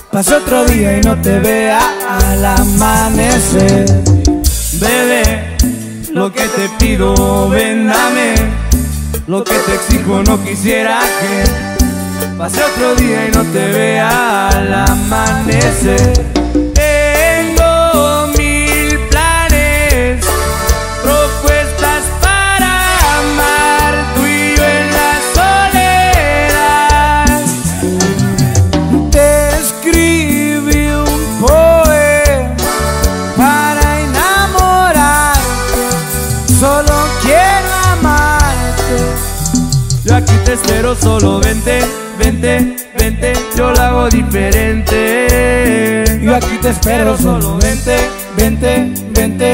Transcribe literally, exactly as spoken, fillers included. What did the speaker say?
pase otro día y no te vea al amanecer. Bebé, lo que te pido, ven, dame. Lo que te exijo, no quisiera que pase otro día y no te vea al amanecer. Tengo mil planes, propuestas para amar, tú y yo en la soledad. Te escribí un poema para enamorarte, solo quiero amarte. Yo aquí te espero, solo vente, vente, vente, yo lo hago diferente. Yo aquí te espero, solo vente, vente, vente.